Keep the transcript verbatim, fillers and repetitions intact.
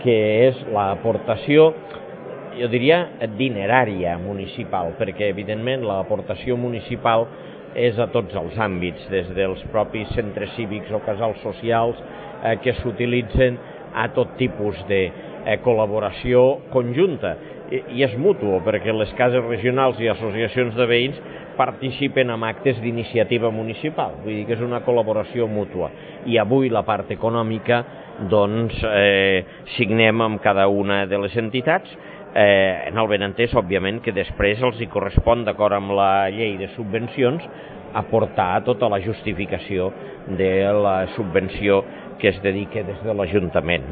que és l'aportació, jo diria, dinerària municipal, perquè evidentment l'aportació municipal és a tots els àmbits, des dels propis centres cívics o casals socials eh, que s'utilitzen a tot tipus de eh, col·laboració conjunta. I, i és mutu, perquè les cases regionals i associacions de veïns participen en actes d'iniciativa municipal, vull dir que és una col·laboració mútua. I avui la part econòmica, doncs, eh, signem amb cada una de les entitats, eh, en el benentès, òbviament, que després els hi correspon, d'acord amb la llei de subvencions, aportar tota la justificació de la subvenció que es dedica des de l'Ajuntament.